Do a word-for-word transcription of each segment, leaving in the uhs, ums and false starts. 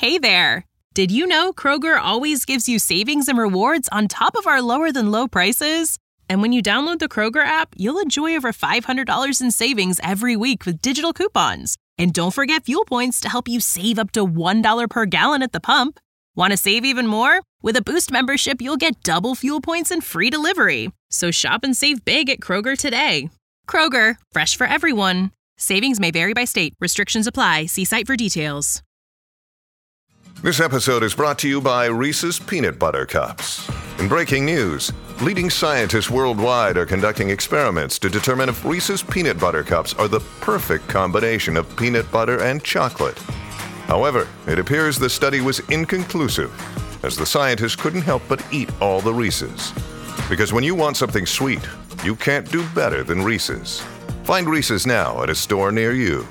Hey there! Did you know Kroger always gives you savings and rewards on top of our lower-than-low prices? And when you download the Kroger app, you'll enjoy over five hundred dollars in savings every week with digital coupons. And don't forget fuel points to help you save up to one dollar per gallon at the pump. Want to save even more? With a Boost membership, you'll get double fuel points and free delivery. So shop and save big at Kroger today. Kroger, fresh for everyone. Savings may vary by state. Restrictions apply. See site for details. This episode is brought to you by Reese's Peanut Butter Cups. In breaking news, leading scientists worldwide are conducting experiments to determine if Reese's Peanut Butter Cups are the perfect combination of peanut butter and chocolate. However, it appears the study was inconclusive, as the scientists couldn't help but eat all the Reese's. Because when you want something sweet, you can't do better than Reese's. Find Reese's now at a store near you.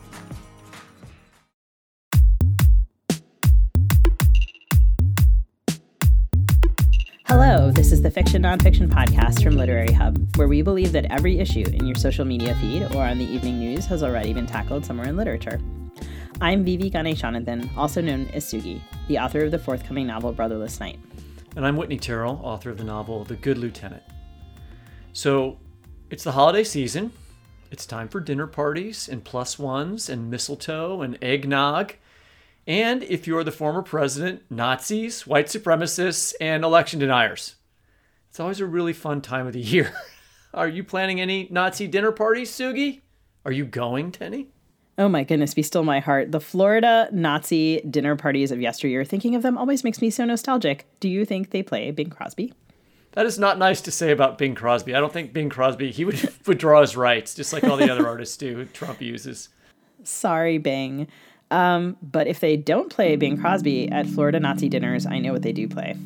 Hello, this is the Fiction Nonfiction podcast from Literary Hub, where we believe that every issue in your social media feed or on the evening news has already been tackled somewhere in literature. I'm Vivi Ganeshananthan, also known as Sugi, the author of the forthcoming novel Brotherless Night. And I'm Whitney Terrell, author of the novel The Good Lieutenant. So, it's the holiday season. It's time for dinner parties and plus ones and mistletoe and eggnog. And if you're the former president, Nazis, white supremacists, and election deniers. It's always a really fun time of the year. Are you planning any Nazi dinner parties, Sugi? Are you going to any? Oh my goodness, be still my heart. The Florida Nazi dinner parties of yesteryear, thinking of them always makes me so nostalgic. Do you think they play Bing Crosby? That is not nice to say about Bing Crosby. I don't think Bing Crosby, he would withdraw his rights, just like all the other artists do, Trump uses. Sorry, Bing. Um, but if they don't play Bing Crosby at Florida Nazi dinners, I know what they do play.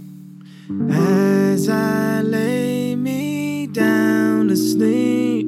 As I lay me down to sleep,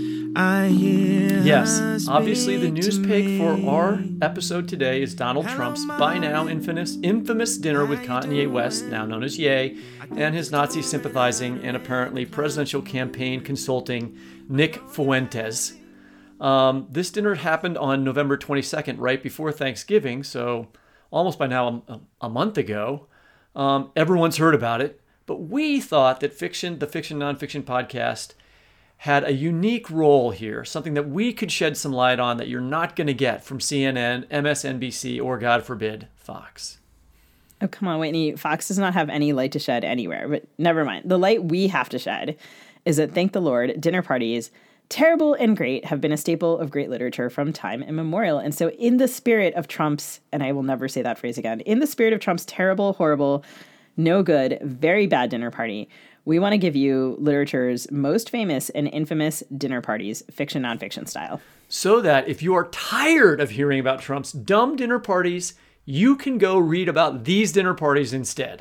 I hear. Yes, obviously the news pig for our episode today is Donald Trump's by now infamous infamous dinner with Kanye West, now known as Ye, and his Nazi sympathizing and apparently presidential campaign consulting Nick Fuentes. Um, this dinner happened on November twenty-second, right before Thanksgiving, so almost by now a, a month ago. Um, everyone's heard about it, but we thought that fiction, the Fiction Nonfiction podcast, had a unique role here, something that we could shed some light on that you're not going to get from C N N, M S N B C, or, God forbid, Fox. Oh, come on, Whitney. Fox does not have any light to shed anywhere, but never mind. The light we have to shed is that, thank the Lord, dinner parties, terrible and great, have been a staple of great literature from time immemorial. And so in the spirit of Trump's, and I will never say that phrase again, in the spirit of Trump's terrible, horrible, no good, very bad dinner party, we want to give you literature's most famous and infamous dinner parties, fiction, nonfiction style. So that if you are tired of hearing about Trump's dumb dinner parties, you can go read about these dinner parties instead.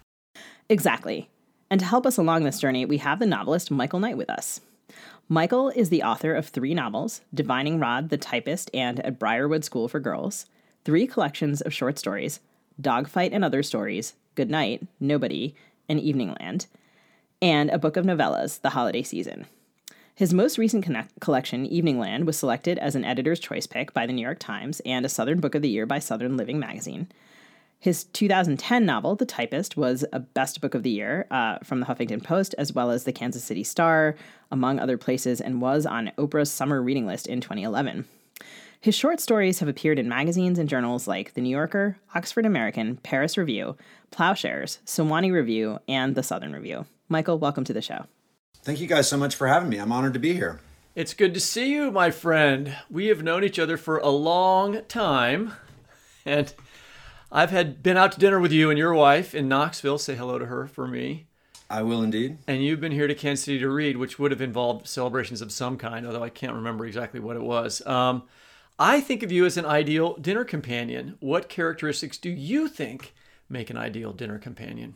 Exactly. And to help us along this journey, we have the novelist Michael Knight with us. Michael is the author of three novels, Divining Rod, The Typist, and At Briarwood School for Girls, three collections of short stories, Dogfight and Other Stories, Good Night, Nobody, and Evening Land, and a book of novellas, The Holiday Season. His most recent connect- collection, Evening Land, was selected as an editor's choice pick by the New York Times and a Southern Book of the Year by Southern Living magazine. His two thousand ten novel, The Typist, was a Best Book of the Year uh, from the Huffington Post, as well as the Kansas City Star, among other places, and was on Oprah's summer reading list in twenty eleven. His short stories have appeared in magazines and journals like The New Yorker, Oxford American, Paris Review, Plowshares, Sewanee Review, and The Southern Review. Michael, welcome to the show. Thank you guys so much for having me. I'm honored to be here. It's good to see you, my friend. We have known each other for a long time, and I've had been out to dinner with you and your wife in Knoxville. Say hello to her for me. I will indeed. And you've been here to Kansas City to read, which would have involved celebrations of some kind, although I can't remember exactly what it was. Um, I think of you as an ideal dinner companion. What characteristics do you think make an ideal dinner companion?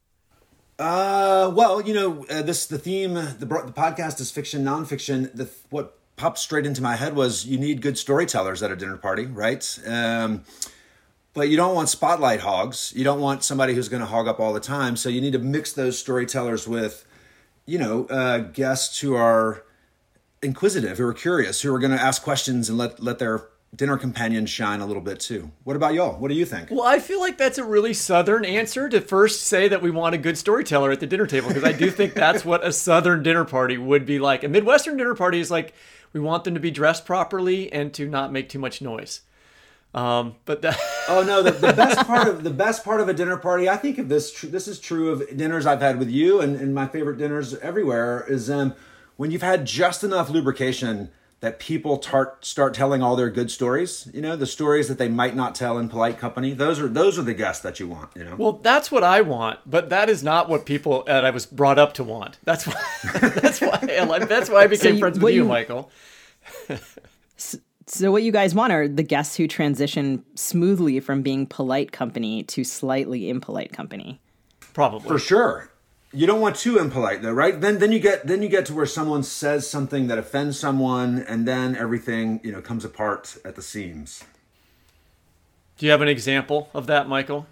Uh, well, you know, uh, this the theme. The, the podcast is fiction, nonfiction. The what popped straight into my head was you need good storytellers at a dinner party, right? Um, but you don't want spotlight hogs. You don't want somebody who's going to hog up all the time. So you need to mix those storytellers with, you know, uh, guests who are inquisitive, who are curious, who are going to ask questions and let let their dinner companions shine a little bit too. What about y'all? What do you think? Well, I feel like that's a really Southern answer to first say that we want a good storyteller at the dinner table, because I do think that's what a Southern dinner party would be like. A Midwestern dinner party is like, we want them to be dressed properly and to not make too much noise. Um, but that oh no, the, the best part of the best part of a dinner party, I think of this. Tr- this is true of dinners I've had with you, and, and my favorite dinners everywhere is um, when you've had just enough lubrication that people tar- start telling all their good stories. You know, the stories that they might not tell in polite company. Those are those are the guests that you want. You know. Well, that's what I want, but that is not what people that I was brought up to want. That's why. That's why. That's why I became so you, friends with you, you, Michael. so, so what you guys want are the guests who transition smoothly from being polite company to slightly impolite company. Probably, for sure. You don't want too impolite though, right? Then then you get then you get to where someone says something that offends someone, and then everything, you know, comes apart at the seams. Do you have an example of that, Michael?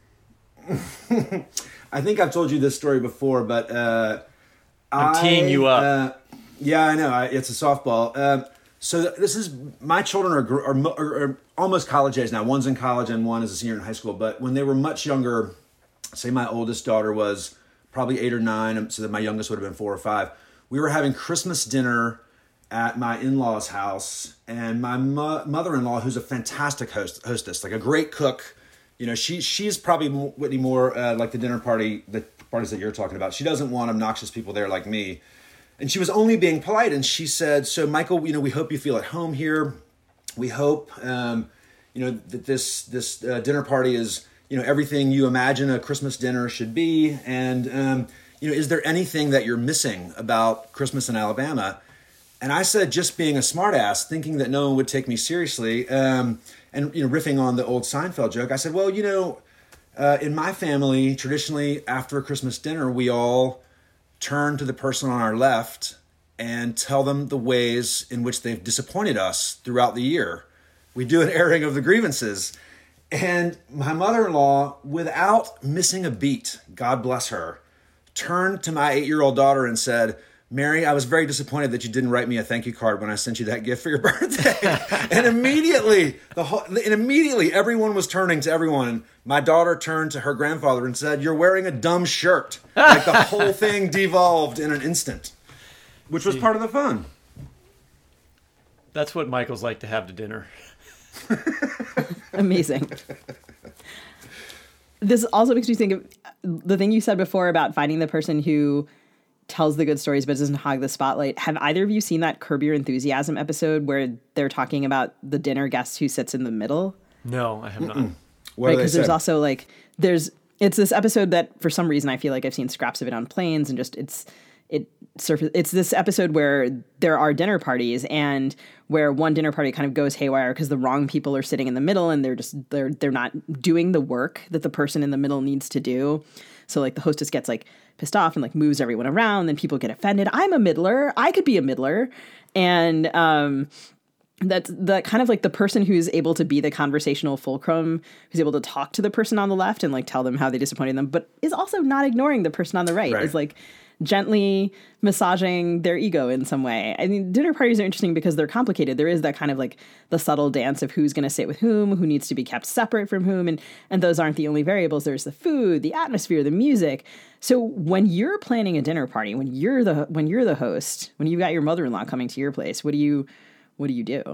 I think I've told you this story before, but uh, I'm teeing you up. Uh, yeah, I know. I, it's a softball. Uh, so this is my children are, are, are, are almost college age now. One's in college and one is a senior in high school. But when they were much younger, say my oldest daughter was probably eight or nine, so that my youngest would have been four or five. We were having Christmas dinner at my in-laws' house, and my mo- mother-in-law, who's a fantastic host, hostess, like a great cook, you know, she she's probably Whitney more uh, like the dinner party, the parties that you're talking about. She doesn't want obnoxious people there like me, and she was only being polite. And she said, "So, Michael, you know, we hope you feel at home here. We hope, um, you know, that this this uh, dinner party is." You know, everything you imagine a Christmas dinner should be. And, um, you know, is there anything that you're missing about Christmas in Alabama? And I said, just being a smartass, thinking that no one would take me seriously, um, and, you know, riffing on the old Seinfeld joke, I said, well, you know, uh, in my family, traditionally after a Christmas dinner, we all turn to the person on our left and tell them the ways in which they've disappointed us throughout the year. We do an airing of the grievances. And my mother-in-law, without missing a beat, God bless her, turned to my eight-year-old daughter and said, Mary, I was very disappointed that you didn't write me a thank you card when I sent you that gift for your birthday. and immediately, the whole, and immediately, everyone was turning to everyone. My daughter turned to her grandfather and said, you're wearing a dumb shirt. Like the whole thing devolved in an instant, which was part of the fun. That's what Michael's like to have to dinner. Amazing. This also makes me think of the thing you said before about finding the person who tells the good stories but doesn't hog the spotlight. Have either of you seen that Curb Your Enthusiasm episode where they're talking about the dinner guest who sits in the middle? No, I have not. Mm-mm. What right, because there's also like there's it's this episode that for some reason I feel like I've seen scraps of it on planes, and just it's it surface it's this episode where there are dinner parties and where one dinner party kind of goes haywire because the wrong people are sitting in the middle and they're just they're they're not doing the work that the person in the middle needs to do. So like the hostess gets like pissed off and like moves everyone around, then people get offended. I'm a middler. I could be a middler. And um that's the kind of like the person who's able to be the conversational fulcrum, who's able to talk to the person on the left and like tell them how they disappointed them, but is also not ignoring the person on the right. right. Is like gently massaging their ego in some way. I mean, dinner parties are interesting because they're complicated. There is that kind of like the subtle dance of who's going to sit with whom, who needs to be kept separate from whom. And, and those aren't the only variables. There's the food, the atmosphere, the music. So when you're planning a dinner party, when you're the, when you're the host, when you've got your mother-in-law coming to your place, what do you, what do you do?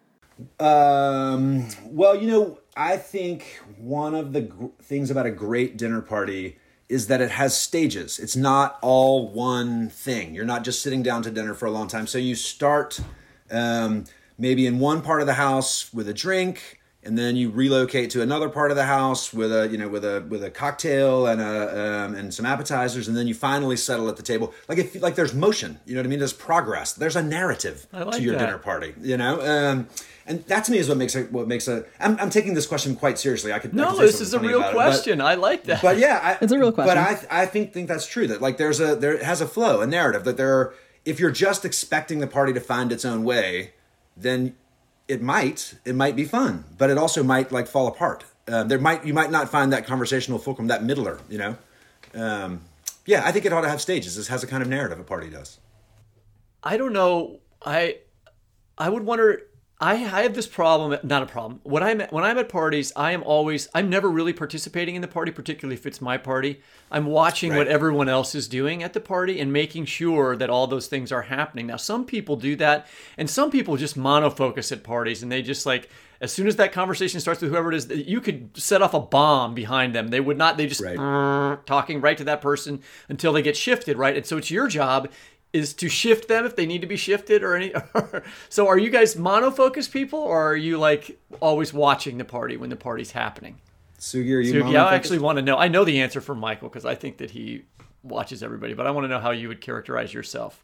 Um, well, you know, I think one of the gr- things about a great dinner party is that it has stages. It's not all one thing. You're not just sitting down to dinner for a long time. So you start um, maybe in one part of the house with a drink, and then you relocate to another part of the house with a, you know, with a with a cocktail and a um, and some appetizers, and then you finally settle at the table. Like if like there's motion, you know what I mean? There's progress. There's a narrative I like to your that. dinner party. You know. Um, And that to me is what makes it. What makes a. I'm, I'm taking this question quite seriously. I could. No, I could say this is a funny real about question. It, but, I like that. But yeah, I, it's a real question. But I, I think think that's true. That like there's a there has a flow, a narrative. That there, are, if you're just expecting the party to find its own way, then it might it might be fun, but it also might like fall apart. Uh, there might you might not find that conversational fulcrum, that middler. You know. Um, yeah, I think it ought to have stages. This has a kind of narrative a party does. I don't know. I I would wonder I, I have this problem, not a problem. When I'm at, when I'm at parties, I am always, I'm never really participating in the party, particularly if it's my party. I'm watching Right. what everyone else is doing at the party and making sure that all those things are happening. Now, some people do that, and some people just monofocus at parties, and they just like, as soon as that conversation starts with whoever it is, you could set off a bomb behind them. They would not, they just Right. "Brrr," talking right to that person until they get shifted, right? And so it's your job is to shift them if they need to be shifted or any. So are you guys monofocus people, or are you like always watching the party when the party's happening? Sugi, are you Sugi, mono-focused? I actually want to know. I know the answer for Michael because I think that he watches everybody, but I want to know how you would characterize yourself.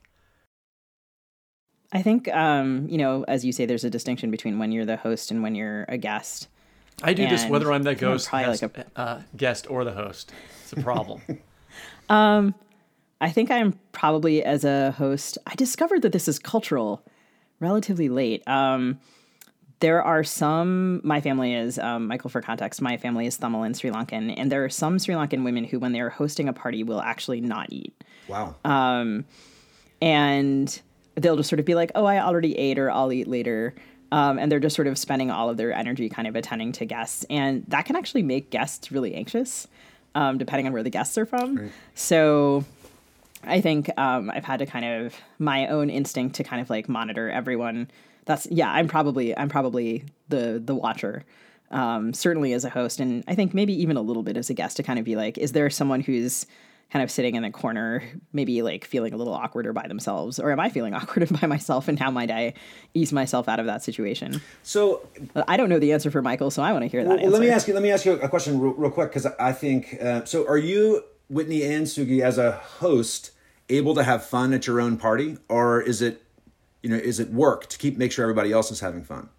I think, um, you know, as you say, there's a distinction between when you're the host and when you're a guest. I do this And whether I'm the I think I'm ghost, probably guest, like a- uh, guest or the host. It's a problem. Um, I think I'm probably as a host. I discovered that this is cultural relatively late. Um, there are some, my family is, um, Michael, for context, my family is Tamil and Sri Lankan, and there are some Sri Lankan women who, when they're hosting a party, will actually not eat. Wow. Um, and they'll just sort of be like, oh, I already ate, or I'll eat later. Um, and they're just sort of spending all of their energy kind of attending to guests. And that can actually make guests really anxious, um, depending on where the guests are from. Right. So I think um, I've had to kind of, my own instinct to kind of like monitor everyone. That's, yeah, I'm probably, I'm probably the, the watcher, um, certainly as a host. And I think maybe even a little bit as a guest to kind of be like, is there someone who's kind of sitting in the corner, maybe like feeling a little awkward or by themselves, or am I feeling awkward by myself, and how might I ease myself out of that situation? So I don't know the answer for Michael, so I want to hear that well, answer. let me ask you. Let me ask you a question real, real quick, because I think uh, so. Are you, Whitney and Sugi, as a host, able to have fun at your own party, or is it, you know, is it work to keep make sure everybody else is having fun?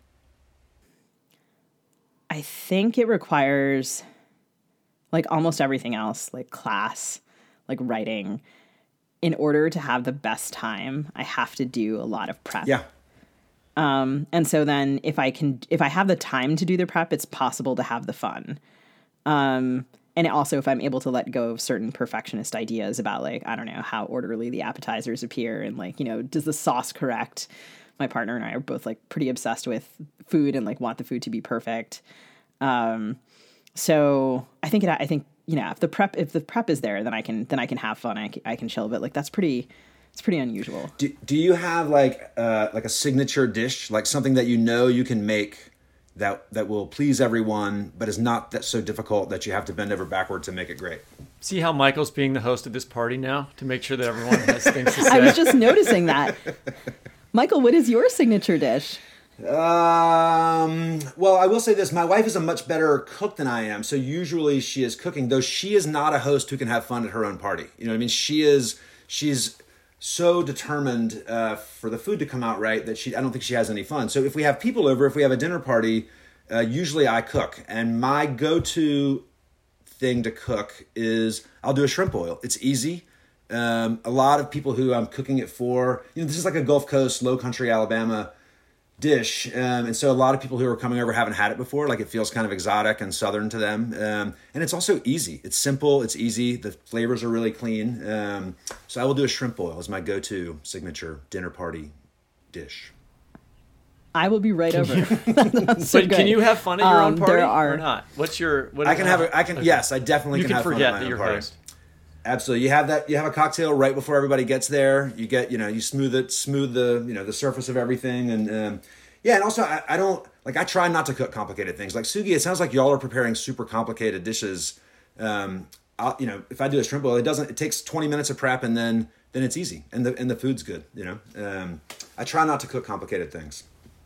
I think it requires, like almost everything else, like class, like writing. In order to have the best time, I have to do a lot of prep. Yeah. Um, and so then if I can, if I have the time to do the prep, it's possible to have the fun. Um, and also if I'm able to let go of certain perfectionist ideas about like, I don't know, how orderly the appetizers appear and like, you know, does the sauce correct? My partner and I are both like pretty obsessed with food and like want the food to be perfect. Um, so I think it, I think, you know, if the prep, if the prep is there, then I can, then I can have fun. I can, I can chill, but like, that's pretty, it's pretty unusual. Do, do you have like uh, like a signature dish, like something that you know you can make that that will please everyone, but is not that so difficult that you have to bend over backward to make it great? See how Michael's being the host of this party now to make sure that everyone has things to say. I was just noticing that. Michael, what is your signature dish? Um, well, I will say this. My wife is a much better cook than I am. So usually she is cooking, though she is not a host who can have fun at her own party. You know what I mean? She is, she's so determined uh, for the food to come out right that she, I don't think she has any fun. So if we have people over, if we have a dinner party, uh, usually I cook. And my go-to thing to cook is I'll do a shrimp boil. It's easy. Um, a lot of people who I'm cooking it for, you know, this is like a Gulf Coast, low country Alabama dish. Um, and so a lot of people who are coming over haven't had it before. Like it feels kind of exotic and Southern to them. Um, and it's also easy. It's simple. It's easy. The flavors are really clean. Um, so I will do a shrimp boil as my go-to signature dinner party dish. I will be right over. But so can you have fun at your um, own party there are, or not? What's your? What I can have a, I can, okay. Yes, I definitely you can, can have forget fun at my that own you're party. host. Absolutely. You have that, you have a cocktail right before everybody gets there. You get, you know, you smooth it, smooth the, you know, the surface of everything. And, um, yeah. And also I, I don't like, I try not to cook complicated things like Sugi. It sounds like y'all are preparing super complicated dishes. Um, I'll, you know, if I do a shrimp boil, it doesn't, it takes twenty minutes of prep and then, then it's easy. And the, and the food's good. You know, um, I try not to cook complicated things.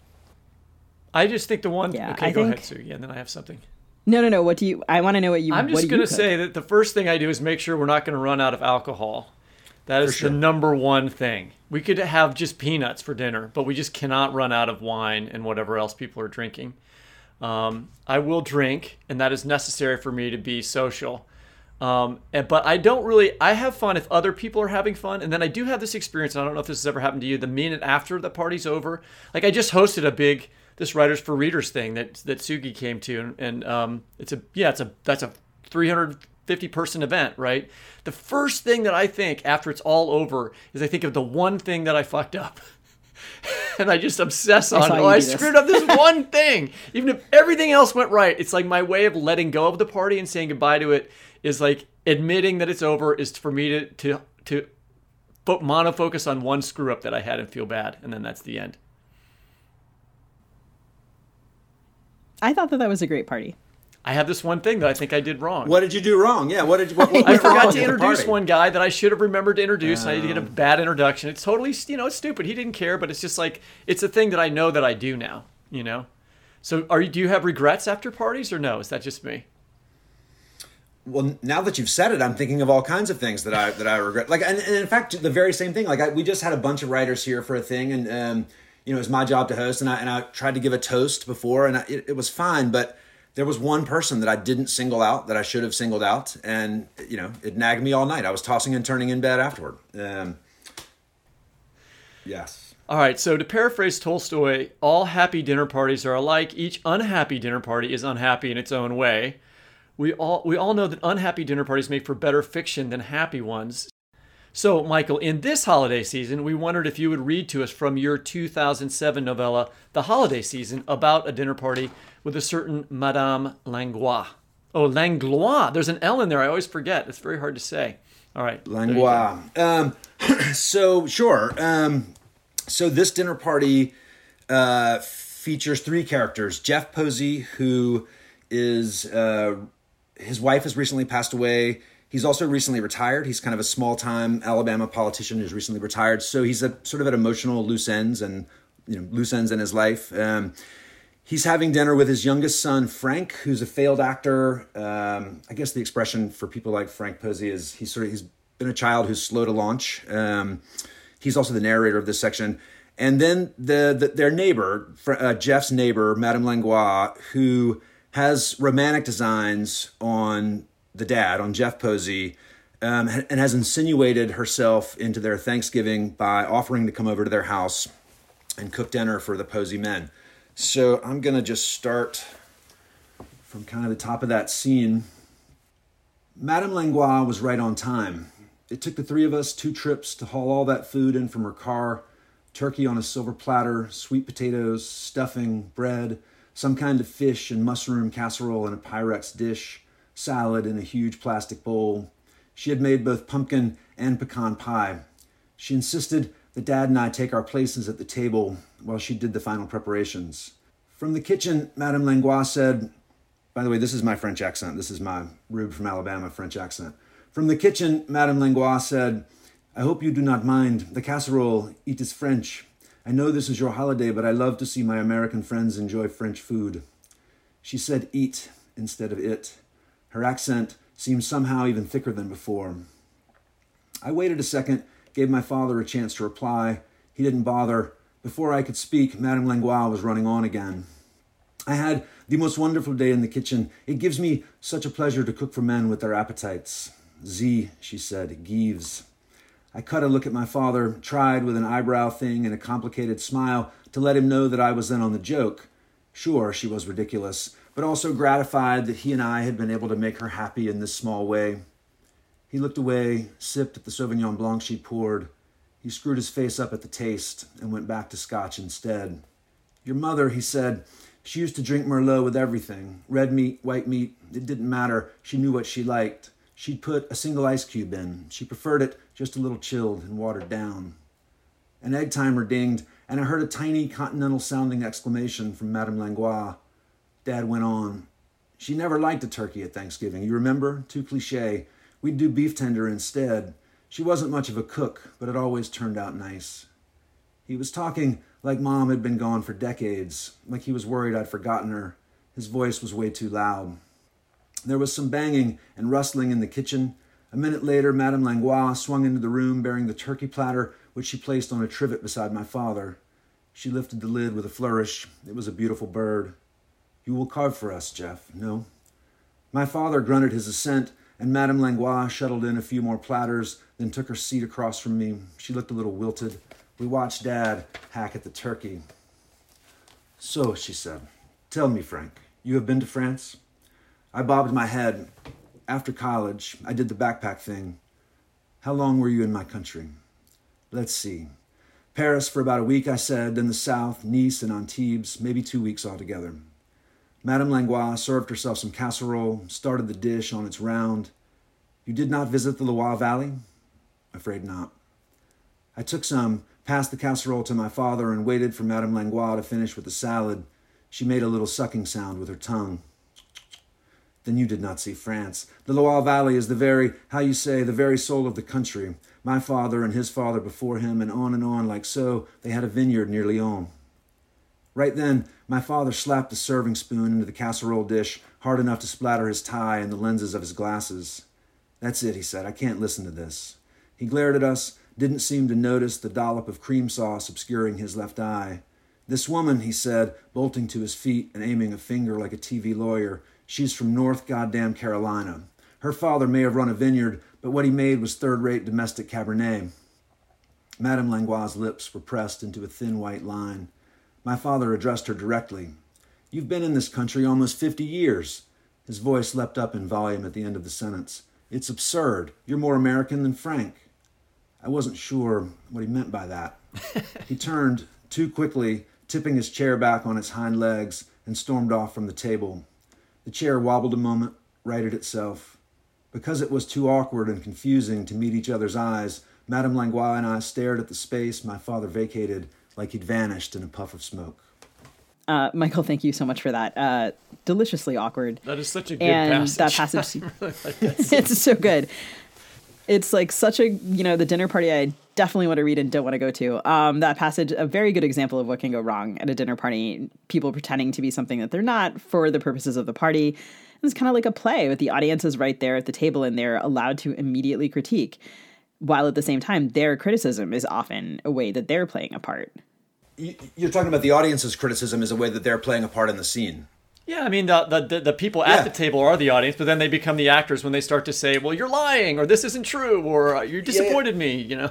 I just think the one, yeah, okay, I go think, ahead, Sugi, and then I have something. No, no, no. What do you? I want to know what you. I'm just going to say that the first thing I do is make sure we're not going to run out of alcohol. That is sure. the number one thing. We could have just peanuts for dinner, but we just cannot run out of wine and whatever else people are drinking. Um, I will drink, and that is necessary for me to be social. Um, and, but I don't really. I have fun if other people are having fun, and then I do have this experience. And I don't know if this has ever happened to you. The minute after the party's over, like I just hosted a big. This Writers for Readers thing that that Sugi came to, and, and um, it's a yeah, it's a that's a three hundred fifty person event, right? The first thing that I think after it's all over is I think of the one thing that I fucked up, And I just obsess on, saw oh, you I do this. screwed up this one thing. Even if everything else went right, it's like my way of letting go of the party and saying goodbye to it is like admitting that it's over is for me to to to fo- monofocus on one screw up that I had and feel bad, and then that's the end. I thought that that was a great party. I have this one thing that I think I did wrong. What did you do wrong? Yeah, what did you? What, what I went wrong forgot at to the introduce party? one guy that I should have remembered to introduce. and I did get a bad introduction. It's totally, you know, it's stupid. He didn't care, but it's just like, it's a thing that I know that I do now, you know? So are you, do you have regrets after parties or no? Is that just me? Well, now that you've said it, I'm thinking of all kinds of things that I that I regret. Like, and, and in fact, the very same thing. Like, I, we just had a bunch of writers here for a thing, and um, you know, it was my job to host, and I and I tried to give a toast before, and I, it, it was fine, but there was one person that I didn't single out that I should have singled out, and you know, it nagged me all night. I was tossing and turning in bed afterward. Um, yes. All right, so to paraphrase Tolstoy, all happy dinner parties are alike. Each unhappy dinner party is unhappy in its own way. We all we all know that unhappy dinner parties make for better fiction than happy ones. So, Michael, in this holiday season, we wondered if you would read to us from your two thousand seven novella, The Holiday Season, about a dinner party with a certain Madame Langlois. Oh, Langlois. There's an L in there. I always forget. It's very hard to say. All right. Langlois. Um, so, sure. Um, so this dinner party uh, features three characters. Jeff Posey, who is... Uh, his wife has recently passed away. He's also recently retired. He's kind of a small-time Alabama politician who's recently retired. So he's a, sort of at emotional loose ends and you know loose ends in his life. Um, he's having dinner with his youngest son, Frank, who's a failed actor. Um, I guess the expression for people like Frank Posey is he's sort of he's been a child who's slow to launch. Um, he's also the narrator of this section. And then the, the their neighbor, uh, Jeff's neighbor, Madame Langlois, who has romantic designs on the dad, on Jeff Posey, um, and has insinuated herself into their Thanksgiving by offering to come over to their house and cook dinner for the Posey men. So I'm going to just start from kind of the top of that scene. Madame Langlois was right on time. It took the three of us two trips to haul all that food in from her car. Turkey on a silver platter, sweet potatoes, stuffing, bread, some kind of fish and mushroom casserole in a Pyrex dish, salad in a huge plastic bowl. She had made both pumpkin and pecan pie. She insisted that Dad and I take our places at the table while she did the final preparations. From the kitchen, Madame Langlois said, by the way, this is my French accent. This is my Rube from Alabama French accent. From the kitchen, Madame Langlois said, I hope you do not mind. The casserole, it is French. I know this is your holiday, but I love to see my American friends enjoy French food. She said eat instead of it. Her accent seemed somehow even thicker than before. I waited a second, gave my father a chance to reply. He didn't bother. Before I could speak, Madame Langlois was running on again. I had the most wonderful day in the kitchen. It gives me such a pleasure to cook for men with their appetites. Sie, she said, gives. I cut a look at my father, tried with an eyebrow thing and a complicated smile to let him know that I was in on the joke. Sure, she was ridiculous, but also gratified that he and I had been able to make her happy in this small way. He looked away, sipped at the Sauvignon Blanc she poured. He screwed his face up at the taste and went back to scotch instead. Your mother, he said, she used to drink Merlot with everything. Red meat, white meat, it didn't matter. She knew what she liked. She'd put a single ice cube in. She preferred it just a little chilled and watered down. An egg timer dinged, and I heard a tiny continental-sounding exclamation from Madame Langlois. Dad went on. She never liked a turkey at Thanksgiving. You remember? Too cliché. We'd do beef tender instead. She wasn't much of a cook, but it always turned out nice. He was talking like Mom had been gone for decades, like he was worried I'd forgotten her. His voice was way too loud. There was some banging and rustling in the kitchen. A minute later, Madame Langlois swung into the room bearing the turkey platter, which she placed on a trivet beside my father. She lifted the lid with a flourish. It was a beautiful bird. You will carve for us, Jeff, no? My father grunted his assent, and Madame Langlois shuttled in a few more platters, then took her seat across from me. She looked a little wilted. We watched Dad hack at the turkey. So, she said, tell me, Frank, you have been to France? I bobbed my head. After college, I did the backpack thing. How long were you in my country? Let's see. Paris for about a week, I said, then the South, Nice and Antibes, maybe two weeks altogether. Madame Langlois served herself some casserole, started the dish on its round. You did not visit the Loire Valley? Afraid not. I took some, passed the casserole to my father, and waited for Madame Langlois to finish with the salad. She made a little sucking sound with her tongue. Then you did not see France. The Loire Valley is the very, how you say, the very soul of the country. My father and his father before him, and on and on like so, they had a vineyard near Lyon. Right then, my father slapped the serving spoon into the casserole dish hard enough to splatter his tie and the lenses of his glasses. That's it, he said. I can't listen to this. He glared at us, didn't seem to notice the dollop of cream sauce obscuring his left eye. This woman, he said, bolting to his feet and aiming a finger like a T V lawyer, she's from North goddamn Carolina. Her father may have run a vineyard, but what he made was third-rate domestic Cabernet. Madame Langlois' lips were pressed into a thin white line. My father addressed her directly. You've been in this country almost fifty years. His voice leapt up in volume at the end of the sentence. It's absurd. You're more American than Frank. I wasn't sure what he meant by that. He turned too quickly, tipping his chair back on its hind legs, and stormed off from the table. The chair wobbled a moment, righted itself. Because it was too awkward and confusing to meet each other's eyes, Madame Langlois and I stared at the space my father vacated like he'd vanished in a puff of smoke. Uh, Michael, thank you so much for that. Uh, deliciously awkward. That is such a good and passage. That passage, really like that scene. It's so good. It's like such a, you know, the dinner party I definitely want to read and don't want to go to. Um, that passage, a very good example of what can go wrong at a dinner party. People pretending to be something that they're not for the purposes of the party. And it's kind of like a play with the audience is right there at the table and they're allowed to immediately critique. While at the same time, their criticism is often a way that they're playing a part. You're talking about the audience's criticism as a way that they're playing a part in the scene. Yeah, I mean, the the, the people at yeah. the table are the audience, but then they become the actors when they start to say, well, you're lying, or this isn't true, or you disappointed yeah. me, you know?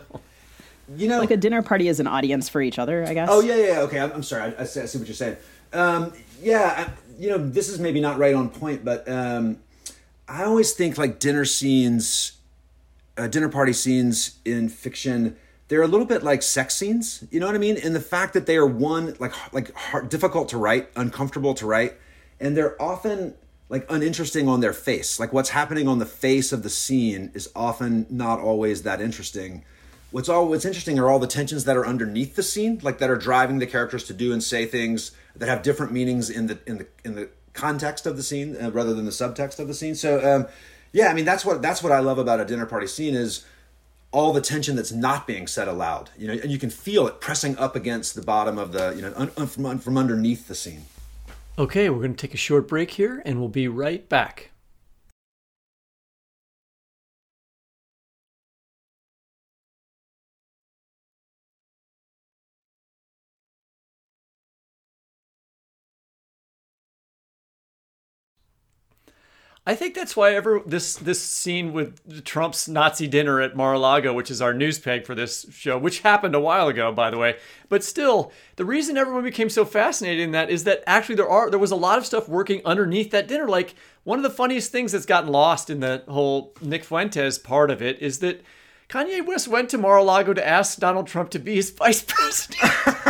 You know, like a dinner party is an audience for each other, I guess. Oh, yeah, yeah, okay, I'm, I'm sorry, I, I, see, I see what you're saying. Um, yeah, I, you know, this is maybe not right on point, but um, I always think like dinner scenes, uh, dinner party scenes in fiction, they're a little bit like sex scenes, you know what I mean? In the fact that they are one, like like hard, difficult to write, uncomfortable to write, and they're often like uninteresting on their face. Like what's happening on the face of the scene is often not always that interesting. What's all what's interesting are all the tensions that are underneath the scene, like that are driving the characters to do and say things that have different meanings in the in the in the context of the scene uh, rather than the subtext of the scene. So um, yeah, I mean that's what that's what I love about a dinner party scene is all the tension that's not being said aloud, you know, and you can feel it pressing up against the bottom of the, you know, un, un, from, from underneath the scene. Okay, we're going to take a short break here, and we'll be right back. I think that's why ever this this scene with Trump's Nazi dinner at Mar-a-Lago, which is our news peg for this show, which happened a while ago, by the way. But still, the reason everyone became so fascinated in that is that actually there are there was a lot of stuff working underneath that dinner. Like one of the funniest things that's gotten lost in the whole Nick Fuentes part of it is that Kanye West went to Mar-a-Lago to ask Donald Trump to be his vice president.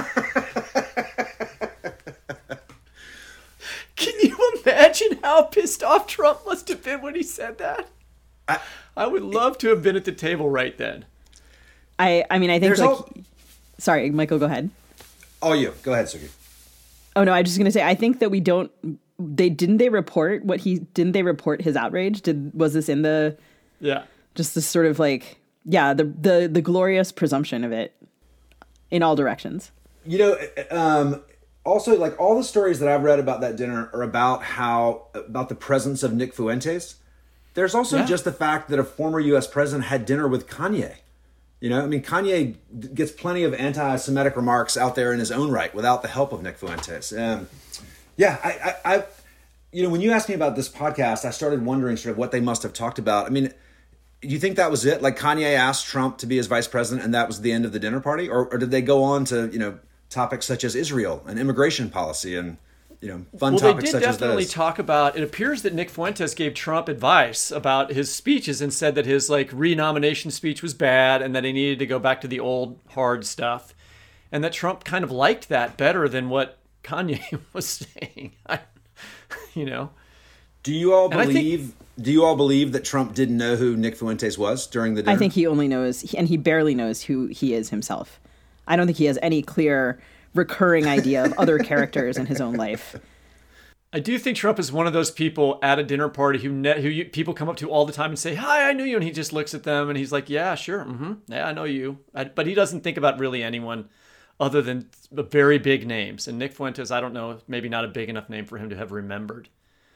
Can you imagine how pissed off Trump must have been when he said that? I, I would love to have been at the table right then. I, I mean, I think like... all... Sorry, Michael, go ahead. Oh, you. Go ahead, Suki. Oh, no, I was just going to say, I think that we don't... They Didn't they report what he... Didn't they report his outrage? Did Was this in the... Yeah. Just this sort of like... Yeah, the the, the glorious presumption of it in all directions. You know, um... also, like all the stories that I've read about that dinner are about how about the presence of Nick Fuentes. There's also yeah. just the fact that a former U S president had dinner with Kanye. You know, I mean, Kanye gets plenty of anti-Semitic remarks out there in his own right without the help of Nick Fuentes. Um, yeah, I, I, I, you know, when you asked me about this podcast, I started wondering sort of what they must have talked about. I mean, do you think that was it? Like Kanye asked Trump to be his vice president, and that was the end of the dinner party, or, or did they go on to, you know, topics such as Israel and immigration policy and, you know, fun well, topics such as this? Well, they did definitely talk about, it appears that Nick Fuentes gave Trump advice about his speeches and said that his, like, re-nomination speech was bad and that he needed to go back to the old hard stuff. and that Trump kind of liked that better than what Kanye was saying. I, you know, do you all and believe? Think, do you all believe that Trump didn't know who Nick Fuentes was during the dinner? I think he only knows, and he barely knows who he is himself. I don't think he has any clear, recurring idea of other characters in his own life. I do think Trump is one of those people at a dinner party who ne- who you, people come up to all the time and say, "Hi, I knew you," and he just looks at them and he's like, "Yeah, sure, mm-hmm, yeah, I know you," I, but he doesn't think about really anyone other than the very big names. And Nick Fuentes, I don't know, maybe not a big enough name for him to have remembered.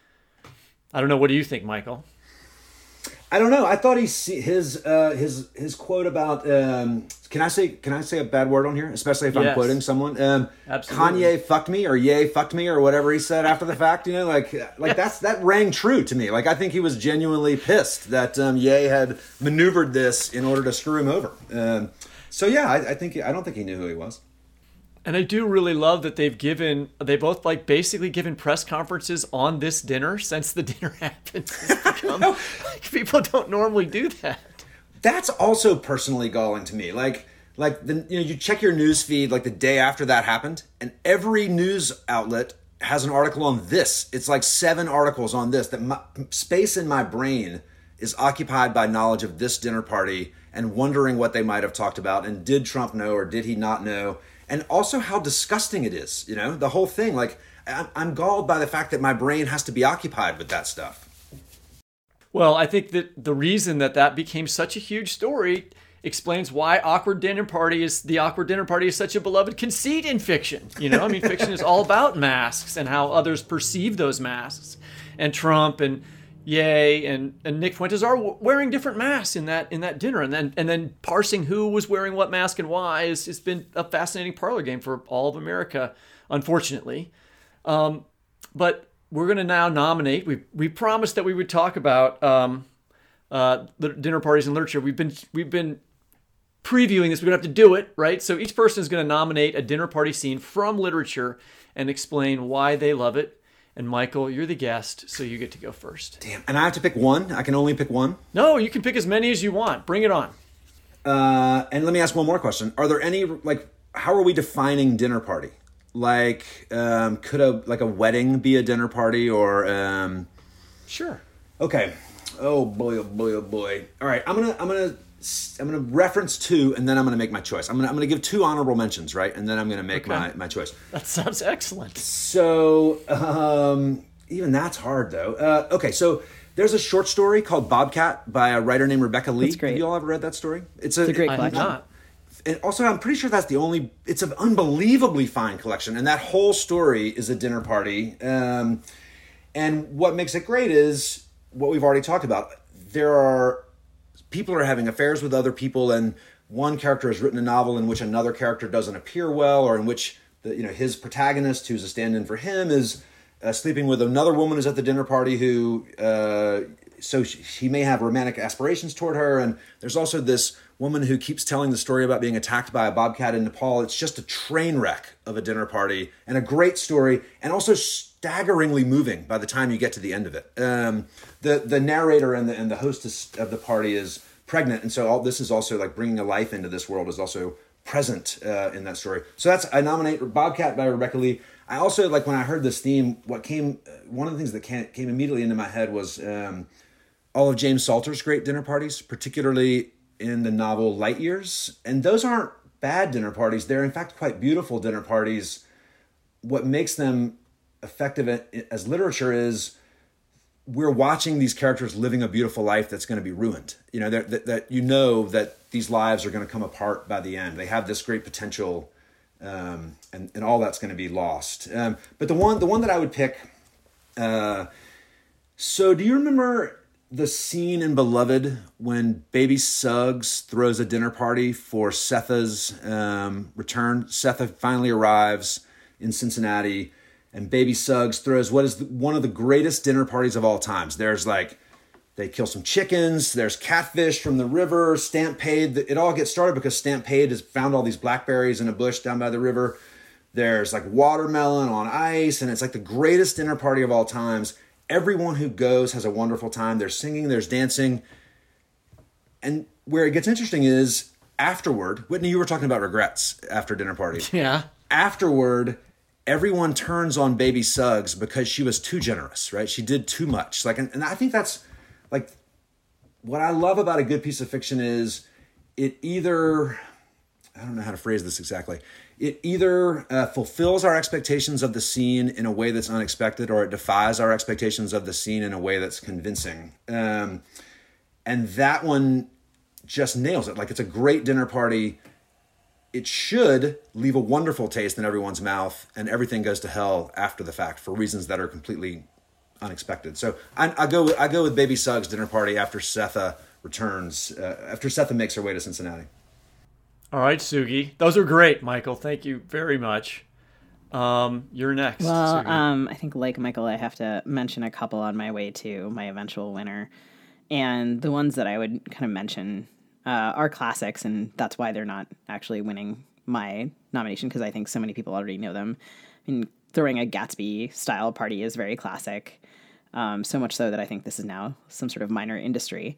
I don't know. What do you think, Michael? I don't know. I thought he his uh, his his quote about um, can I say can I say a bad word on here, especially if I'm yes. quoting someone? Um, Absolutely. Kanye fucked me, or Ye fucked me, or whatever he said after the fact. You know, like like yes. that's that rang true to me. Like I think he was genuinely pissed that um, Ye had maneuvered this in order to screw him over. Um, so yeah, I, I think I don't think he knew who he was. And I do really love that they've given, they both like basically given press conferences on this dinner since the dinner happened. It's become, like, people don't normally do that. That's also personally galling to me. Like, like the, you know, you check your news feed like the day after that happened, and every news outlet has an article on this. It's like seven articles on this. That my, space in my brain is occupied by knowledge of this dinner party and wondering what they might have talked about, and did Trump know or did he not know? And also how disgusting it is, you know, the whole thing. Like, I'm galled by the fact that my brain has to be occupied with that stuff. Well, I think that the reason that that became such a huge story explains why awkward dinner party is the awkward dinner party is such a beloved conceit in fiction. You know, I mean, fiction is all about masks and how others perceive those masks. And Trump and Ye and, and Nick Fuentes are wearing different masks in that in that dinner, and then and then parsing who was wearing what mask and why is has been a fascinating parlor game for all of America, unfortunately. Um, but we're going to now nominate. We we promised that we would talk about um, uh, dinner parties and literature. We've been we've been previewing this. We're going to have to do it, right? So each person is going to nominate a dinner party scene from literature and explain why they love it. And Michael, you're the guest, so you get to go first. Damn. And I have to pick one? I can only pick one? No, you can pick as many as you want. Bring it on. Uh, and let me ask one more question. Are there any, like, how are we defining dinner party? Like, um, could a, like a wedding be a dinner party or, um... Sure. Okay. Oh boy, oh boy, oh boy. All right. I'm going to, I'm going to, I'm going to reference two, and then I'm going to make my choice. I'm going to, I'm going to give two honorable mentions, right? And then I'm going to make okay. my, my choice. That sounds excellent. So, um, even that's hard, though. Uh, okay, so there's a short story called Bobcat by a writer named Rebecca Lee. That's great. Have you all ever read that story? It's a, it's a great collection. I have not. And also, I'm pretty sure that's the only... It's an unbelievably fine collection, and that whole story is a dinner party. Um, and what makes it great is what we've already talked about. There are... People are having affairs with other people, and one character has written a novel in which another character doesn't appear well, or in which the, you know his protagonist, who's a stand-in for him, is uh, sleeping with another woman who's at the dinner party who, uh, so she, he may have romantic aspirations toward her. And there's also this woman who keeps telling the story about being attacked by a bobcat in Nepal. It's just a train wreck of a dinner party, and a great story, and also staggeringly moving by the time you get to the end of it. Um, the the narrator and the and the hostess of the party is pregnant, and so all this is also like bringing a life into this world is also present uh, in that story. So that's I nominate Bobcat by Rebecca Lee. I also like when I heard this theme. What came one of the things that came, came immediately into my head was um, all of James Salter's great dinner parties, particularly in the novel Light Years, and those aren't bad dinner parties. They're in fact quite beautiful dinner parties. What makes them effective as literature is we're watching these characters living a beautiful life that's going to be ruined. You know, that, that you know that these lives are going to come apart by the end. They have this great potential, um, and, and all that's going to be lost. Um, but the one the one that I would pick, uh, so do you remember the scene in Beloved when Baby Suggs throws a dinner party for Setha's um, return? Setha finally arrives in Cincinnati, and Baby Suggs throws what is the, one of the greatest dinner parties of all times. There's like, they kill some chickens, there's catfish from the river, Stampede. It all gets started because Stampede has found all these blackberries in a bush down by the river. There's like watermelon on ice, and it's like the greatest dinner party of all times. Everyone who goes has a wonderful time. There's singing, there's dancing. And where it gets interesting is afterward, Whitney, you were talking about regrets after dinner party. Yeah. Afterward, everyone turns on Baby Suggs because she was too generous, right? She did too much. Like, and, and I think that's like what I love about a good piece of fiction is it either, I don't know how to phrase this exactly. It either uh, fulfills our expectations of the scene in a way that's unexpected, or it defies our expectations of the scene in a way that's convincing. Um, and that one just nails it. Like, it's a great dinner party. It should leave a wonderful taste in everyone's mouth, and everything goes to hell after the fact for reasons that are completely unexpected. So I, I go I go with Baby Suggs' dinner party after Setha returns, uh, after Setha makes her way to Cincinnati. All right, Sugi. Those are great, Michael. Thank you very much. Um, you're next. Well, Sugi. um, I think like Michael, I have to mention a couple on my way to my eventual winner. And the ones that I would kind of mention uh, are classics, and that's why they're not actually winning my nomination, because I think so many people already know them. I mean, throwing a Gatsby-style party is very classic, um, so much so that I think this is now some sort of minor industry.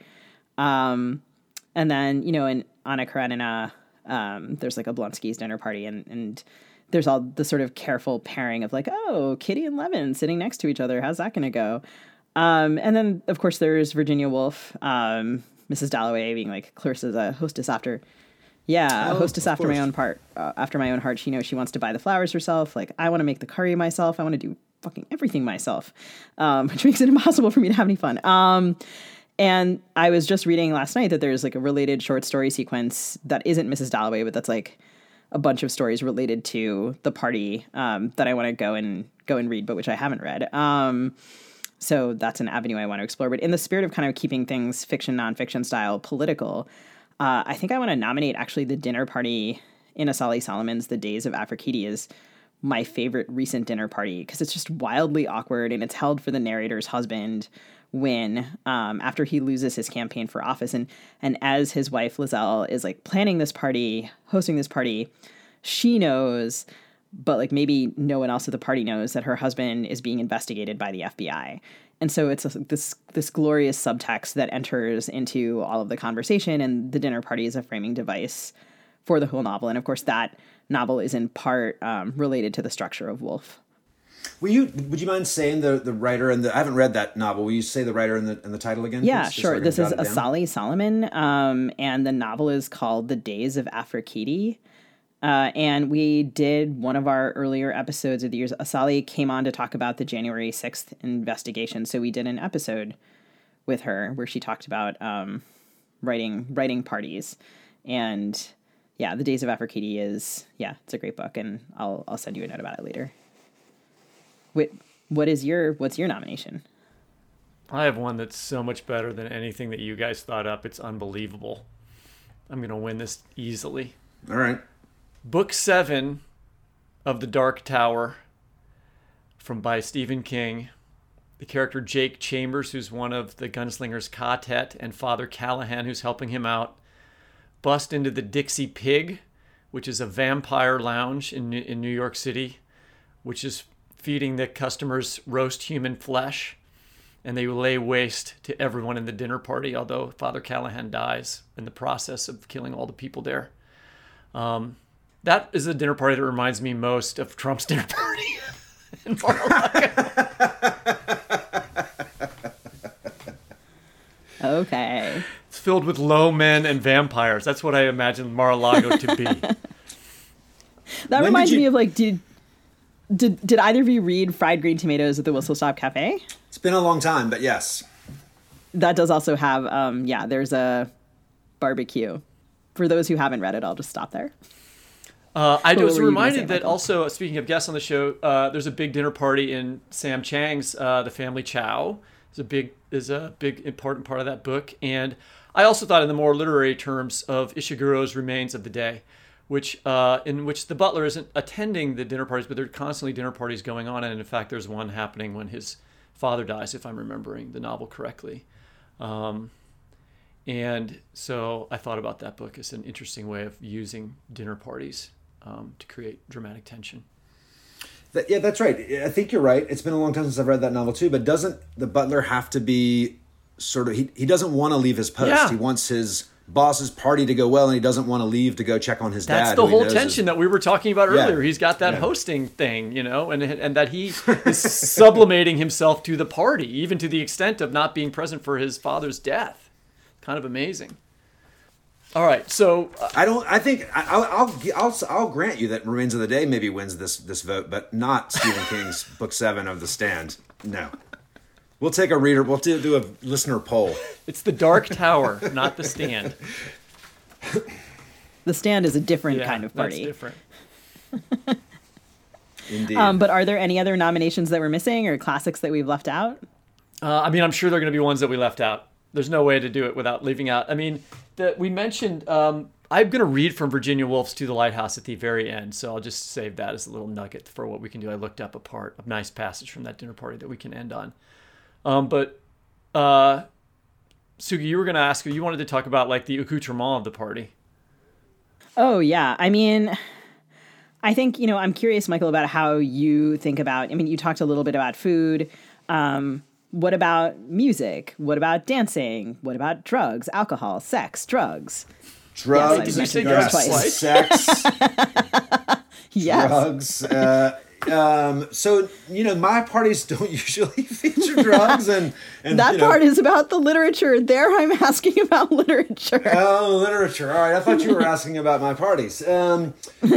Um, and then, you know, in Anna Karenina, um, there's like a Blonsky's dinner party, and, and there's all the sort of careful pairing of like, oh, Kitty and Levin sitting next to each other. How's that going to go? Um, and then, of course, there's Virginia Woolf, um, Missus Dalloway being like Clarissa's a hostess after, yeah, oh, a hostess after course. my own part, uh, after my own heart. She knows she wants to buy the flowers herself. Like, I want to make the curry myself. I want to do fucking everything myself, um, which makes it impossible for me to have any fun. Um, And I was just reading last night that there's like a related short story sequence that isn't Missus Dalloway, but that's like a bunch of stories related to the party um, that I want to go and go and read, but which I haven't read. Um, so that's an avenue I want to explore. But in the spirit of kind of keeping things fiction, nonfiction style, political, uh, I think I want to nominate actually the dinner party in Asali Solomon's The Days of Aphrodite is my favorite recent dinner party because it's just wildly awkward, and it's held for the narrator's husband when um, after he loses his campaign for office. And and as his wife, Lizelle, is like planning this party, hosting this party, she knows, but like maybe no one else at the party knows, that her husband is being investigated by the F B I. And so it's a, this this glorious subtext that enters into all of the conversation, and the dinner party is a framing device for the whole novel. And of course, that novel is in part um, related to the structure of Woolf. Will you, would you mind saying the, the writer and the, I haven't read that novel. Will you say the writer and the, and the title again? Yeah, please, sure. so This is jot it down? Asali Solomon, um, and the novel is called The Days of Aphrodite. Uh, and we did one of our earlier episodes of the years. Asali came on to talk about the January sixth investigation. So we did an episode with her where she talked about um, writing writing parties. And yeah, The Days of Aphrodite is, yeah, it's a great book, and I'll I'll send you a note about it later. What what is your what's your nomination? I have one that's so much better than anything that you guys thought up. It's unbelievable. I'm going to win this easily. All right. Book seven of The Dark Tower from by Stephen King. The character Jake Chambers, who's one of the gunslingers Katet, and Father Callahan, who's helping him out, bust into the Dixie Pig, which is a vampire lounge in in New York City, which is feeding the customers roast human flesh, and they lay waste to everyone in the dinner party, although Father Callahan dies in the process of killing all the people there. Um, that is the dinner party that reminds me most of Trump's dinner party in Mar-a-Lago. Okay. It's filled with low men and vampires. That's what I imagine Mar-a-Lago to be. That When reminds did you- me of like, did did did either of you read Fried Green Tomatoes at the Whistle Stop Cafe? It's been a long time, but yes. That does also have, um, yeah, there's a barbecue. For those who haven't read it, I'll just stop there. Uh, I What was were you gonna reminded say, that Michael? also, speaking of guests on the show, uh, there's a big dinner party in Sam Chang's uh, The Family Chow. Is a big is a big important part of that book. And I also thought in the more literary terms of Ishiguro's Remains of the Day, which uh, in which the butler isn't attending the dinner parties, but there are constantly dinner parties going on. And in fact, there's one happening when his father dies, if I'm remembering the novel correctly. Um, and so I thought about that book as an interesting way of using dinner parties um, to create dramatic tension. That, yeah, that's right. I think you're right. It's been a long time since I've read that novel too, but doesn't the butler have to be sort of, he, he doesn't want to leave his post. Yeah. He wants his boss's party to go well, and he doesn't want to leave to go check on his That's dad. the who he whole knows tension is- that we were talking about Yeah. earlier. He's got that Yeah. hosting thing, you know, and and that he is sublimating himself to the party, even to the extent of not being present for his father's death. Kind of amazing. All right, so uh, I don't. I think I- I'll, I'll I'll I'll grant you that Remains of the Day maybe wins this this vote, but not Stephen King's book seven of The Stand. No, we'll take a reader. We'll do, do a listener poll. it's The Dark Tower, not The Stand. The Stand is a different Yeah, kind of that's party. different. Indeed. Um, but are there any other nominations that we're missing or classics that we've left out? Uh, I mean, I'm sure there are going to be ones that we left out. There's no way to do it without leaving out. I mean, the, we mentioned, um, I'm going to read from Virginia Woolf's To the Lighthouse at the very end, so I'll just save that as a little nugget for what we can do. I looked up a part, a nice passage from that dinner party that we can end on. Um, but, uh, Sugi, you were going to ask, you wanted to talk about like the accoutrement of the party. Oh, yeah. I mean, I think, you know, I'm curious, Michael, about how you think about, I mean, you talked a little bit about food. Um, what about music? What about dancing? What about drugs, alcohol, sex, drugs? drugs. Did you say drugs yes, twice? Sex. Yes. Drugs. Uh, um, so you know, my parties don't usually feature drugs, and and That you know, part is about the literature. There I'm asking about literature. Oh, literature. All right. I thought you were asking about my parties. Um,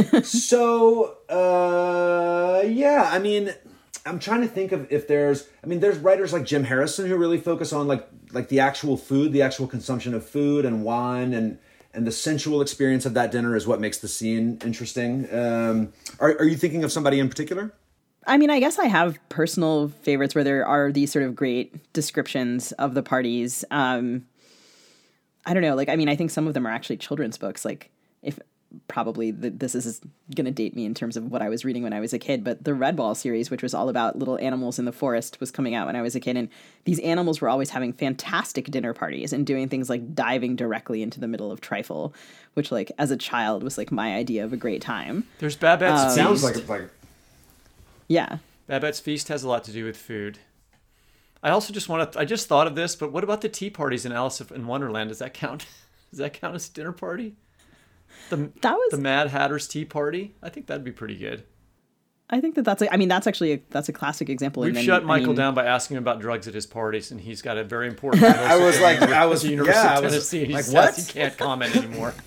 so, uh, yeah, I mean, I'm trying to think of if there's, I mean, there's writers like Jim Harrison who really focus on like, like the actual food, the actual consumption of food and wine, and, and the sensual experience of that dinner is what makes the scene interesting. Um, are, are you thinking of somebody in particular? I mean, I guess I have personal favorites where there are these sort of great descriptions of the parties. Um, I don't know. Like, I mean, I think some of them are actually children's books. Like, if probably the, this is going to date me in terms of what I was reading when I was a kid, but the Redwall series, which was all about little animals in the forest, was coming out when I was a kid. And these animals were always having fantastic dinner parties and doing things like diving directly into the middle of trifle, which, like, as a child was like my idea of a great time. There's Babette's Um, Feast. Sounds like like Yeah. Babette's Feast has a lot to do with food. I also just want to, I just thought of this, but what about the tea parties in Alice in Wonderland? Does that count? Does that count as a dinner party? The, That was- the Mad Hatter's Tea Party? I think that'd be pretty good. I think that that's a, I mean, that's actually a, that's a classic example. We've and then, shut I Michael mean, down by asking him about drugs at his parties, and he's got a very important. I was like, I was, the University yeah, I of was Tennessee. He like, says what? he can't comment anymore.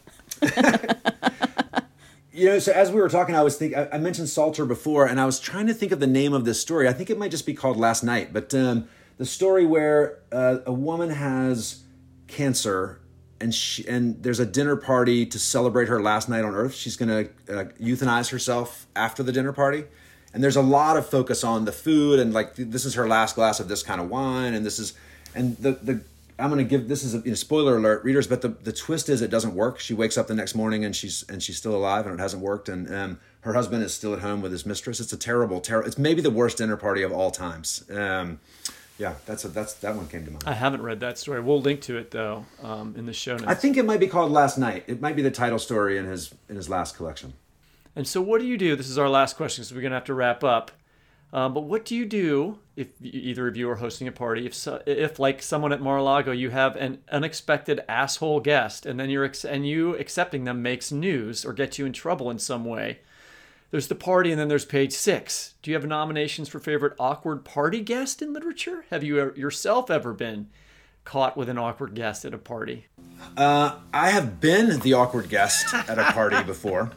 You know, so as we were talking, I was thinking, I I mentioned Salter before, and I was trying to think of the name of this story. I think it might just be called Last Night, but um, the story where uh, a woman has cancer, and she, and there's a dinner party to celebrate her last night on Earth. She's going to uh, euthanize herself after the dinner party, and there's a lot of focus on the food, and like this is her last glass of this kind of wine, and this is, and the the. I'm going to give, this is a you know, spoiler alert, readers, but the, the twist is it doesn't work. She wakes up the next morning and she's and she's still alive, and it hasn't worked. And um, her husband is still at home with his mistress. It's a terrible, terrible. It's maybe the worst dinner party of all times. Um, yeah, that's a, that's that one came to mind. I haven't read that story. We'll link to it though um, in the show notes. I think it might be called Last Night. It might be the title story in his in his last collection. And so, what do you do? This is our last question, so we're gonna have to wrap up. Um, but what do you do if either of you are hosting a party? If, so, if like someone at Mar-a-Lago, you have an unexpected asshole guest, and then you're ex- and you accepting them makes news or gets you in trouble in some way. There's the party, and then there's page six. Do you have nominations for favorite awkward party guest in literature? Have you yourself ever been caught with an awkward guest at a party? Uh, I have been the awkward guest at a party before.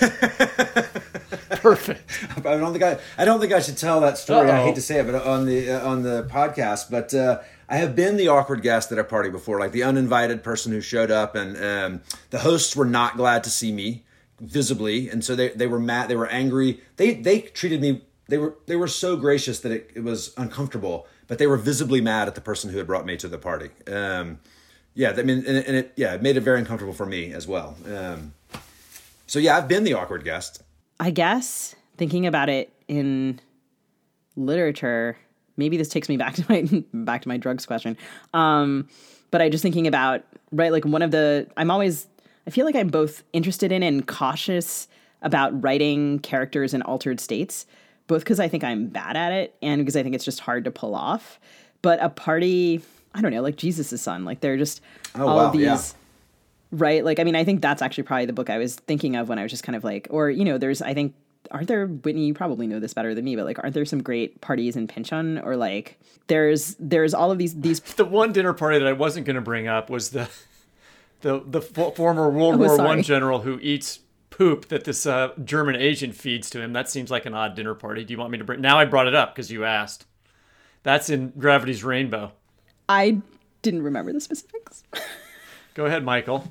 Perfect. I don't think I. I don't think I should tell that story. I Uh-oh. hate to say it, but on the uh, on the podcast. But uh, I have been the awkward guest at a party before, like the uninvited person who showed up, and um, the hosts were not glad to see me visibly, and so they, they were mad. They were angry. They they treated me. They were they were so gracious that it, it was uncomfortable, but they were visibly mad at the person who had brought me to the party. Um, yeah, I mean, and, and it yeah, it made it very uncomfortable for me as well. Um, so yeah, I've been the awkward guest. I guess thinking about it in literature, maybe this takes me back to my back to my drugs question. Um, but I just thinking about, right, like one of the, I'm always, I feel like I'm both interested in and cautious about writing characters in altered states, both because I think I'm bad at it and because I think it's just hard to pull off. But a party, I don't know, like Jesus' son, like they're just Oh, all wow, of these yeah. Right? Like, I mean, I think that's actually probably the book I was thinking of when I was just kind of like, or, you know, there's, I think, aren't there, Whitney, you probably know this better than me, but like, aren't there some great parties in Pynchon? Or like, there's, there's all of these, these. The one dinner party that I wasn't going to bring up was the, the, the former World Oh, War sorry. One general who eats poop that this uh, German agent feeds to him. That seems like an odd dinner party. Do you want me to bring, now I brought it up because you asked. That's in Gravity's Rainbow. I didn't remember the specifics. Go ahead, Michael.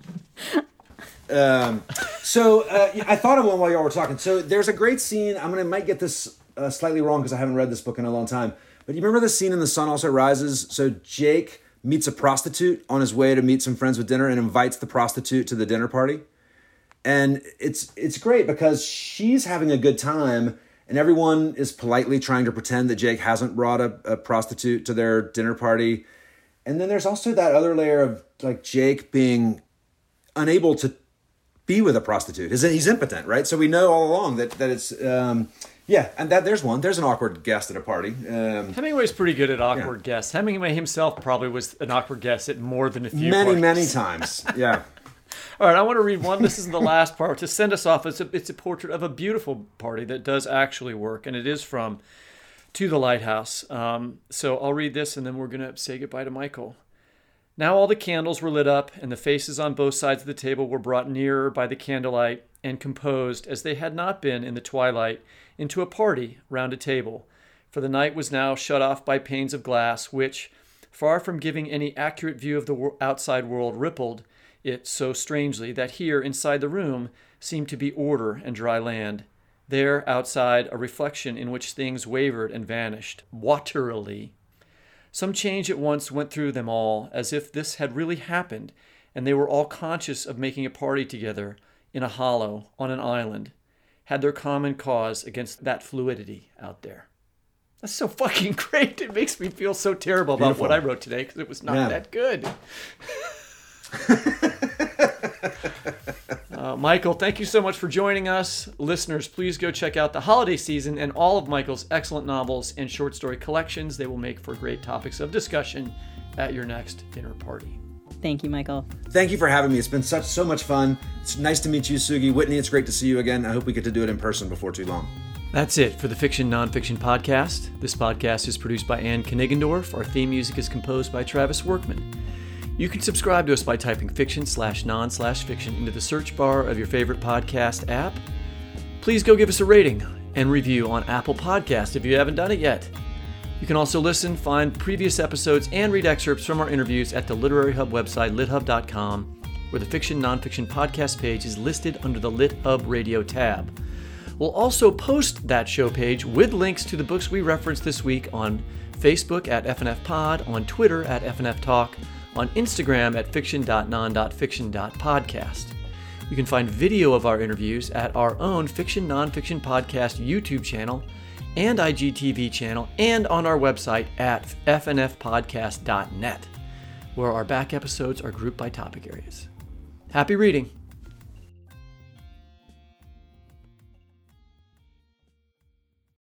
Um, so uh, I thought of one while y'all were talking. So there's a great scene. I'm gonna might get this uh, slightly wrong because I haven't read this book in a long time. But you remember the scene in The Sun Also Rises? So Jake meets a prostitute on his way to meet some friends with dinner and invites the prostitute to the dinner party. And it's it's great because she's having a good time and everyone is politely trying to pretend that Jake hasn't brought a, a prostitute to their dinner party. And then there's also that other layer of like Jake being unable to be with a prostitute. He's, he's impotent, right? So we know all along that that it's um, yeah, and that there's one. There's an awkward guest at a party. Um, Hemingway's pretty good at awkward yeah. guests. Hemingway himself probably was an awkward guest at more than a few many, parties. many times. Yeah. All right, I want to read one. This is the last part to send us off. It's a, it's a portrait of a beautiful party that does actually work, and it is from To the Lighthouse. Um, so I'll read this, and then we're going to say goodbye to Michael. Now all the candles were lit up, and the faces on both sides of the table were brought nearer by the candlelight and composed, as they had not been in the twilight, into a party round a table. For the night was now shut off by panes of glass, which, far from giving any accurate view of the outside world, rippled it so strangely that here inside the room seemed to be order and dry land. There, outside, a reflection in which things wavered and vanished, waterily. Some change at once went through them all, as if this had really happened, and they were all conscious of making a party together in a hollow on an island, had their common cause against that fluidity out there. That's so fucking great. It makes me feel so terrible about Beautiful. what I wrote today because it was not Yeah. that good. uh, Michael, thank you so much for joining us. Listeners, please go check out the holiday season and all of Michael's excellent novels and short story collections. They will make for great topics of discussion at your next dinner party. Thank you, Michael. Thank you for having me. It's been such so much fun. It's nice to meet you, Sugi. Whitney, it's great to see you again. I hope we get to do it in person before too long. That's it for the Fiction Nonfiction Podcast. This podcast is produced by Ann Knigendorf. Our theme music is composed by Travis Workman. You can subscribe to us by typing fiction slash non slash fiction into the search bar of your favorite podcast app. Please go give us a rating and review on Apple Podcasts if you haven't done it yet. You can also listen, find previous episodes, and read excerpts from our interviews at the Literary Hub website, lit hub dot com, where the Fiction Nonfiction Podcast page is listed under the Lit Hub Radio tab. We'll also post that show page with links to the books we referenced this week on Facebook at F N F Pod, on Twitter at F N F Talk, on Instagram at fiction dot non dot fiction dot podcast. You can find video of our interviews at our own Fiction Nonfiction Podcast YouTube channel and I G T V channel, and on our website at f n f podcast dot net, where our back episodes are grouped by topic areas. Happy reading!